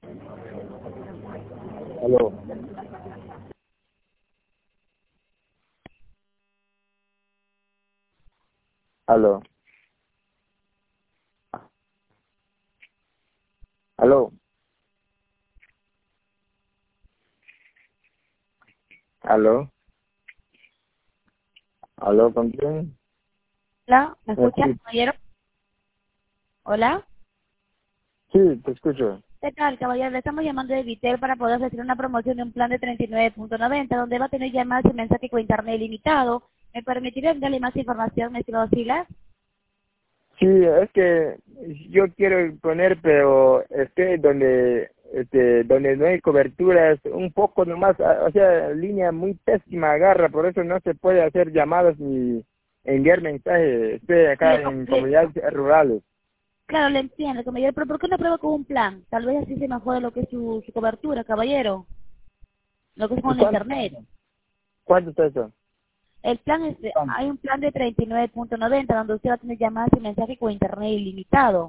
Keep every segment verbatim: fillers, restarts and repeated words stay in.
Aló. Aló. Aló. Aló. Aló, ¿con quién? Hola, ¿me ¿Me escucha, escucha? caballero? Hola. Sí, te escucho. ¿Qué tal, caballero? Le estamos llamando de Vitel para poder ofrecer una promoción de un plan de treinta y nueve punto noventa, donde va a tener llamadas y mensajes con internet ilimitado. ¿Me permitiría darle más información, mi estimado Silas? Sí, es que yo quiero poner, pero este donde este donde no hay coberturas, un poco nomás, a- o sea, línea muy pésima agarra, por eso no se puede hacer llamadas ni enviar mensajes. Estoy acá Le, co- en le- comunidades rurales. claro, le entiendo, caballero, pero ¿por qué no prueba con un plan? Tal vez así se mejore lo que es su, su cobertura, caballero, lo que es ¿Y con cuánto, internet. cuánto está eso? El plan es, de- hay un plan de treinta y nueve punto noventa, donde usted va a tener llamadas y mensajes con internet ilimitado.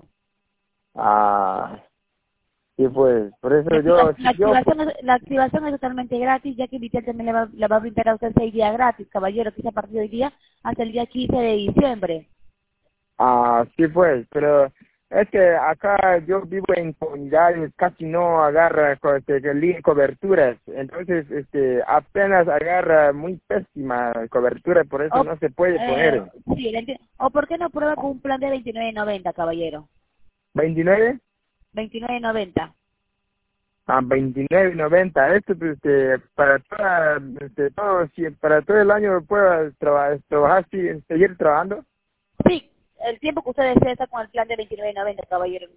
Ah, sí, pues, por eso La, yo, activa- si la yo, activación, es, la activación es totalmente gratis, ya que Vitel también le va, le va a brindar a usted seis días gratis, caballero, que es a partir de hoy día hasta el día quince de diciembre. ah, sí, pues, pero es que acá yo vivo en comunidades, casi no agarra co- este, que li- coberturas, entonces, este, apenas agarra muy pésima cobertura, por eso O, no se puede eh, poner. sí, le enti- o ¿por qué no prueba con un plan de veintinueve noventa, caballero? ¿veintinueve? veintinueve noventa. A veintinueve noventa, esto pues, este, para toda, este, todo, si- para todo el año puedo traba- trabajar, sí, seguir trabajando. Sí, el tiempo que usted desea está con el plan de veintinueve noventa, caballero.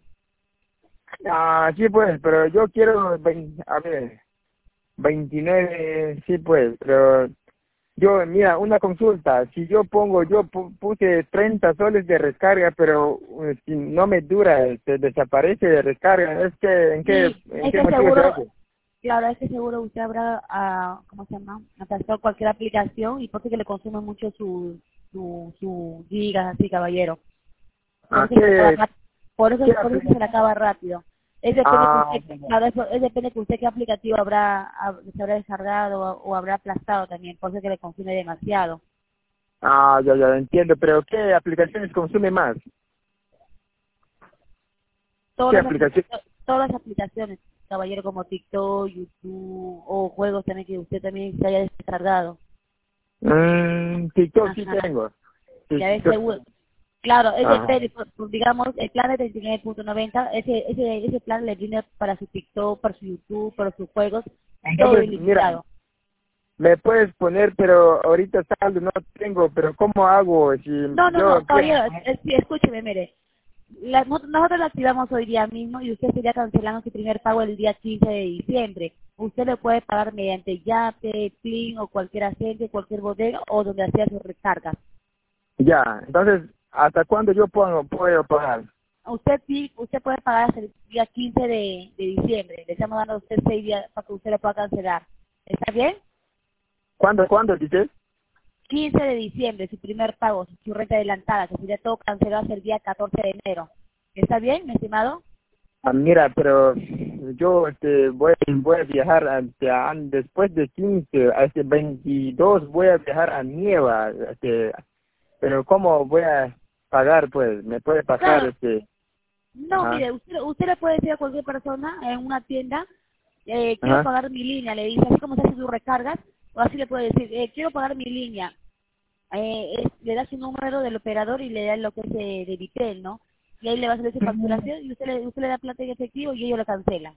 Ah, sí, pues, pero yo quiero, vein- a ver, veintinueve, sí, pues, pero yo, mira, una consulta, si yo pongo, yo pu- puse treinta soles de recarga, pero eh, si no me dura, se desaparece de recarga, es que, ¿en qué, Sí, en es qué que motivo se seguro, hace? claro, es que seguro usted habrá, ah, ¿cómo se llama? Atascado cualquier aplicación y porque que le consume mucho su, su, su gigas, así, caballero. Por ¿A eso, se le acaba, qué, ráp- por eso, qué por eso apli- se le acaba rápido. Es depende que Ah, usted, claro, eso, es depende que usted qué aplicativo habrá, hab- se habrá descargado o, o habrá aplastado también, por eso que le consume demasiado. ah, ya, ya entiendo, pero ¿qué aplicaciones consume más? ¿Qué Todas las aplicaciones? aplicaciones, todas las aplicaciones, caballero, como TikTok, YouTube o juegos también que usted también se haya descargado. Mm, TikTok sí Ajá. tengo. Ya ves, TikTok. seguro. Claro, es Ajá. depende, pues, pues, digamos, el plan de treinta y nueve punto noventa, ese, ese, ese plan le brinda para su TikTok, para su YouTube, para sus juegos, todo Entonces, mira, ilimitado. me puedes poner, pero ahorita saldo no tengo, pero ¿cómo hago si No, no, yo no, quiero? caballero, es- es- sí, escúcheme, mire. La- no- nosotros la activamos hoy día mismo y usted sería cancelando su primer pago el día quince de diciembre. Usted lo puede pagar mediante Yape, Plin o cualquier agente, cualquier bodega o donde hacía sus recargas. Ya, entonces, ¿hasta cuándo yo puedo, puedo pagar? Usted sí, usted puede pagar hasta el día quince de, de diciembre. Le estamos dando a usted seis días para que usted lo pueda cancelar. ¿Está bien? ¿Cuándo, cuándo dices? quince de diciembre, su primer pago, su renta adelantada, que sería todo cancelado hasta el día catorce de enero. ¿Está bien, mi estimado? Ah, mira, pero yo este, voy, voy a viajar ante- a- después de quince, a este veintidós voy a viajar a Nieva, este, pero ¿cómo voy a pagar? Pues, ¿me puede pasar Claro. este? No, Ajá, mire, usted, usted le puede decir a cualquier persona en una tienda, eh, quiero ajá. pagar mi línea, le dice, así como se hace sus recargas, o así le puede decir, eh, quiero pagar mi línea. Eh, es- le da su número del operador y le da lo que es de, de Vitel, ¿no? Y ahí le va a hacer su facturación y usted le, usted le da plata en efectivo y ellos lo cancelan.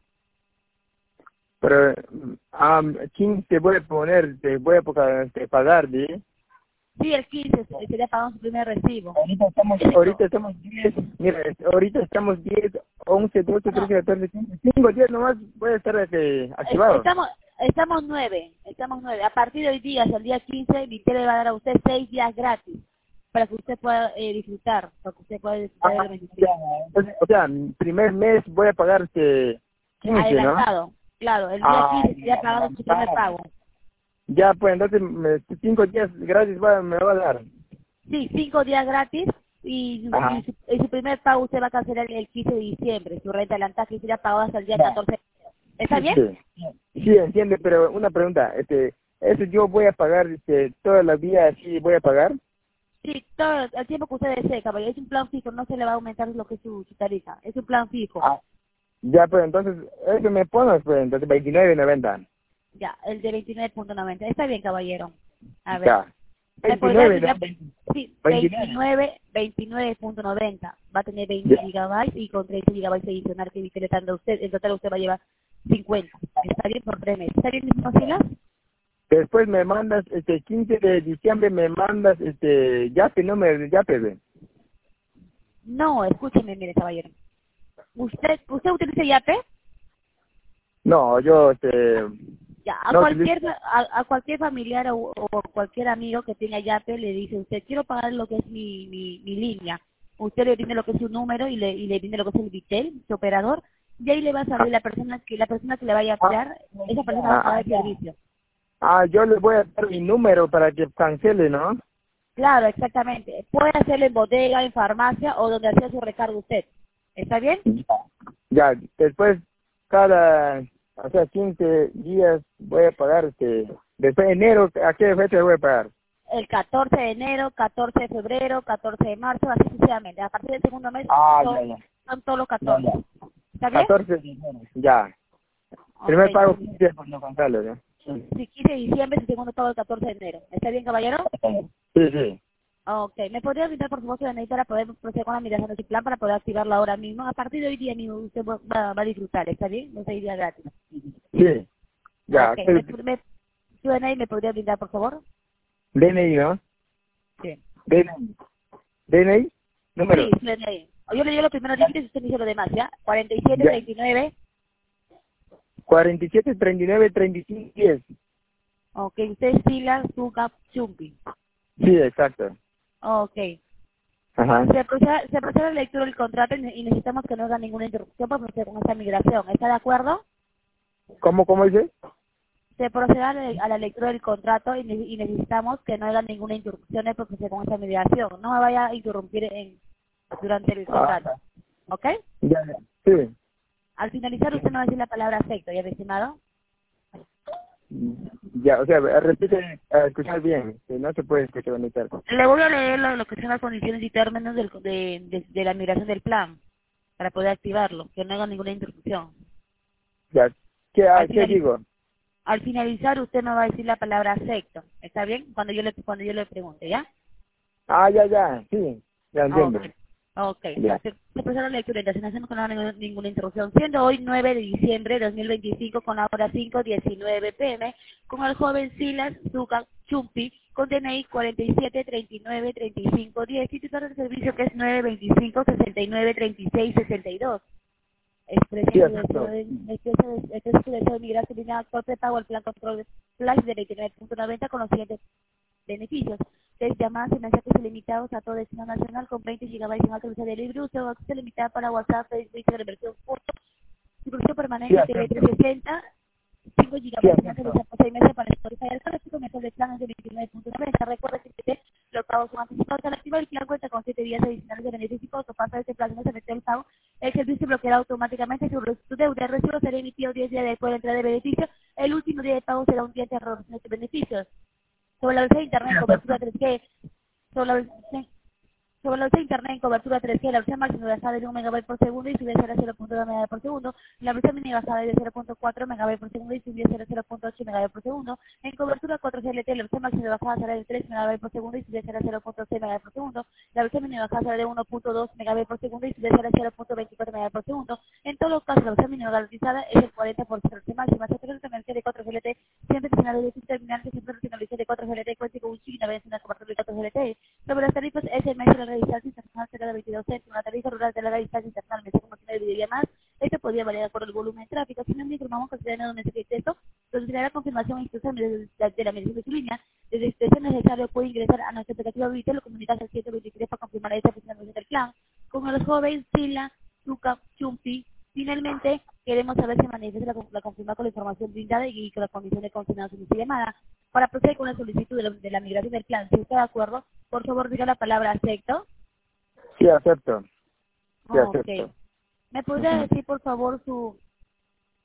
Pero, um, ¿quién te voy a poner? Te voy a poca- este, pagar, ¿sí? Sí, el quince se- sería pagando su primer recibo. Ahorita estamos, ahorita estamos diez, mira, este, ahorita estamos diez, once, doce, No, trece, catorce, quince, cinco, diez nomás voy a estar este, es- activado. estamos estamos nueve, estamos nueve. A partir de hoy día, hasta el día quince, Vitel le va a dar a usted seis días gratis para que usted pueda eh, disfrutar, para que usted pueda disfrutar Ah, del ya, beneficio. entonces, o sea, mi primer mes voy a pagar este quince, ¿no? Adelantado, claro, el día Ah, quince sería pagando su primer pago. ya, pues entonces me- cinco días gratis va, me va a dar. Sí, cinco días gratis y, y, Ajá. su, y su primer pago usted va a cancelar el quince de diciembre, su renta adelantada que sería pagado hasta el día Ya. catorce. ¿Está bien? Sí, sí, entiendo, pero una pregunta, este, ¿eso yo voy a pagar este, toda la vida así voy a pagar? Sí, todo el tiempo que usted desee, caballero. Es un plan fijo, no se le va a aumentar lo que es su, su tarifa. Es un plan fijo. Ah, ya, pues entonces, eso me pones, pues, entonces veintinueve noventa. Ya, el de veintinueve punto noventa. Está bien, caballero. A ver. Ya. ¿Me podría veintinueve, brindar? ¿no? veinte, Sí, veintinueve. veintinueve, veintinueve punto noventa. Va a tener veinte Ya. gigabytes y con treinta gigabytes adicional que evite le dando a usted. En total usted va a llevar cincuenta. Está bien por tres meses. ¿Está bien, mismo Silas? Después me mandas, este, quince de diciembre me mandas, este, yape, no me, yape, ve. No, escúcheme, mire, caballero. ¿Usted usted utiliza Yape? No, yo, este, Ya, a no utilizo. cualquier a, a cualquier familiar o, o cualquier amigo que tenga Yape le dice usted, quiero pagar lo que es mi, mi, mi línea. Usted le brinda lo que es su número y le, y le brinda lo que es el Vitel, su operador, y ahí le va a salir la persona que la persona que le vaya a Ah, hablar, esa persona va a ah, pagar el servicio. ah, yo le voy a dar mi número para que cancele, ¿no? Claro, exactamente. Puede hacerlo en bodega, en farmacia o donde hacía su recargo usted. ¿Está bien? Ya, después, cada, o sea, quince días voy a pagar, este, después de enero, ¿a qué fecha voy a pagar? El catorce de enero, catorce de febrero, catorce de marzo, así sucesivamente. A partir del segundo mes Ah, son, ya, ya, son todos los ya, catorce. ya. ¿Está bien? catorce de enero, ya. Ok, Primer pago entonces, quince por no contarlo, ¿no? Sí, si quince de diciembre, el segundo pago el catorce de enero. ¿Está bien, caballero? sí. Sí. Ok, ¿me podría brindar por favor su D N I para poder proceder con la migración de su plan para poder activarlo ahora mismo? A partir de hoy día mismo usted va, va- va a disfrutar, ¿está bien? No sería gratis. Sí, ya. Ok, ¿me, me, ¿su D N I me podría brindar por favor? D N I, ¿no? Sí. D N I. D N I, Sí, número. su D N I. Yo le digo los primeros dígitos y usted me dice lo demás, ¿ya? cuarenta y siete, Ya. treinta y nueve. cuarenta y siete, treinta y nueve, treinta y cinco, diez. Ok, usted es Sila Zuka Chumpi. Sí, exacto. Ok. Ajá. Se procede, se procede a la lectura del contrato y ne- y necesitamos que no haga ninguna interrupción para proceder con esta migración. ¿Está de acuerdo? ¿Cómo, cómo dice? Se procede a la, a la lectura del contrato y, ne- y necesitamos que no haga ninguna interrupción para proceder con esta migración. No me vaya a interrumpir en, durante el Ah, contrato. ¿Ok? ya, ya. Sí. Al finalizar usted no va a decir la palabra acepto, ¿ya, estimado? Ya, o sea, repite, a escuchar bien, que no se puede escuchar muy tarde. Le voy a leer lo, lo que son las condiciones y términos del, de, de, de la migración del plan para poder activarlo, que no haga ninguna interrupción. Ya, ¿qué, ah, Al ¿qué finalizar digo? Al finalizar usted me va a decir la palabra acepto, ¿está bien? Cuando yo le cuando yo le pregunte, ¿ya? Ah, ya, ya, sí, ya entiendo. Okay. Okay. Ya, Se, se procede a la lectura y no hacemos con no ninguna, ninguna interrupción. Siendo hoy nueve de diciembre de dos mil veinticinco con la hora cinco diecinueve pm con el joven Silas Zuka Chumpi con D N I cuarenta y siete, treinta y nueve, treinta y cinco, diez y titular de servicio que es nueve veinticinco, sesenta y nueve, treinta y seis, sesenta y dos. sí, Expresen su deseo exacto. de, expresen expresen su deseo de migrar su línea actual prepago al plan control flash de veintinueve punto noventa con los siguientes beneficios. Tres llamadas y mensajes ilimitados a todo destino nacional con veinte gigabytes en alta velocidad de libre uso, acceso limitado para WhatsApp, Facebook, Instagram, versión foto, suscripción Sí, permanente T V acepto. trescientos sesenta, cinco Sí, gigabytes en alta acepto. velocidad por seis meses para Spotify. El precio mensual del plan es de veintinueve punto noventa. Recuerda que los pagos son anticipados al activar el plan cuenta con siete días adicionales de beneficio y costo. Pasa este plazo no se mete el pago. El servicio bloqueará automáticamente su, su deuda. El recibo será emitido diez días después de la entrada de beneficio. El último día de pago será un día de error de beneficios. Sobre la velocidad de Sí, internet, acepto. cobertura tres G, sobre la velocidad sobre la velocidad de internet en cobertura tres G, la velocidad máxima basada de un megabyte por segundo y subir a cero punto dos megabytes por segundo. La velocidad mínima basada de cero punto cuatro megabytes por segundo y subir a cero punto ocho megabytes por segundo. En cobertura cuatro G L T, la velocidad máxima basada será de tres megabytes por segundo y subir a cero punto seis megabytes por segundo. La velocidad mínima basada será de uno punto dos megabytes por segundo y subir a cero punto veinticuatro megabytes por segundo. En todos los casos, la velocidad mínima garantizada es el cuarenta por ciento. La velocidad máxima se trata de de cuatro G L T, siempre señalado de terminal que siempre finaliza de cuatro G L T, cuenta con un chip y una vez una cobertura de cuatro G L T. Sobre las tarifas, S M S de la distancia internacional será de veintidós céntimos, la tarifa rural de la distancia internacional, me como tiene video más, esto podría variar por el volumen de tráfico. Si no informamos que se donde se texto, entonces será la confirmación e instrucción de, de, de la medición de su línea. Desde que sea necesario puede ingresar a nuestra aplicativa virtual o comunicarse al ciento veintitrés para confirmar esta presentación del plan. Con el joven Sila Zuka Chumpi, finalmente queremos saber si manifiesta la, la confirma con la información brindada y con la condición de confirmación de su llamada. Para proceder con la solicitud de la, de la migración del plan, si está de acuerdo, por favor diga la palabra acepto. Sí, acepto. Sí, Ok. acepto. ¿Me podría Ujú. decir, por favor, su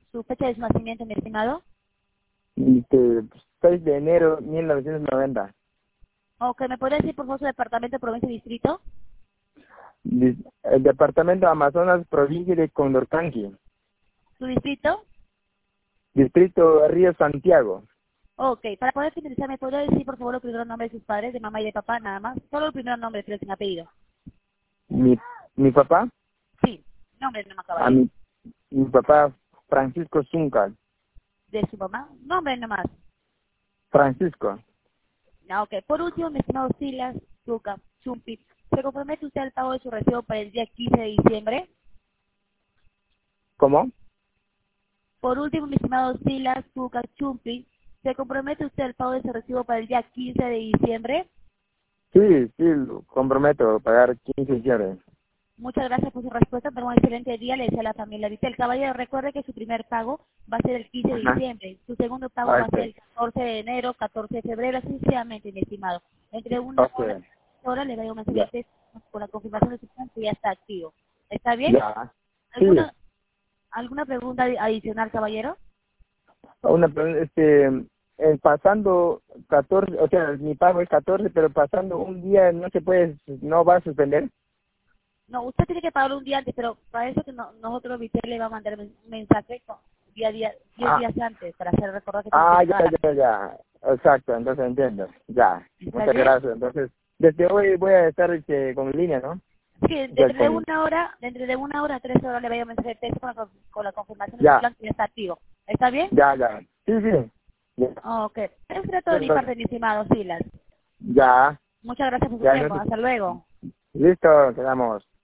su fecha de su nacimiento, mi estimado. Este, seis de enero de mil novecientos noventa. Ok, ¿me podría decir por favor su departamento, provincia y distrito? Dis- El departamento Amazonas, provincia de Condorcanqui. ¿Su distrito? Distrito Río Santiago. Ok, para poder finalizar, ¿me podría decir por favor los primeros nombres de sus padres, de mamá y de papá, nada más? Solo el primer nombre, pero sin apellido. Mi, mi papá, Sí, nombre nomás, a caballero. mi, mi papá Francisco Zunca. De su mamá, nombre nomás. Francisco. Ah, ok, por último, mi estimado Silas, Zucca, Chumpi, ¿se compromete usted al pago de su recibo para el día quince de diciembre? ¿Cómo? Por último, mi estimado Silas, Zucca, Chumpi, ¿se compromete usted al pago de su recibo para el día quince de diciembre? Sí, sí, lo comprometo a pagar quince de diciembre. Muchas gracias por su respuesta, pero un excelente día, le desea a la familia Vitel. Caballero, recuerde que su primer pago va a ser el quince de Ajá. diciembre, su segundo pago va a ser Ok, el catorce de enero, catorce de febrero, así sucesivamente, mi estimado. Entre una ok. hora, hora le doy un mensaje de Ya, texto con la confirmación de su plan que ya está activo. ¿Está bien? ya. Sí, ¿Alguna alguna pregunta adi- adicional, caballero? una pregunta, este, eh, pasando catorce, o sea, mi pago es catorce, pero pasando un día no se puede, no va a suspender. No, usted tiene que pagar un día antes, pero para eso que no- nosotros, Vitel, le va a mandar un mensaje con día, día, diez Ah, días antes para hacer recordar que tiene que ah, ya, pagar. ya, ya. Exacto, entonces entiendo. Ya, ¿Está muchas bien? gracias. Entonces, desde hoy voy a estar este, con línea, ¿no? Sí, O sea, dentro de con, una hora, dentro de una hora a tres horas le voy a un mensaje de texto con la, con con la confirmación de su ya, plan que ya está activo. ¿Está bien? ya, ya. Sí, sí. Ya, Ok. Eso será todo de mi entonces, parte, mi estimado Silas. ya, Muchas gracias por su ya, tiempo. entonces, Hasta luego. listo, quedamos.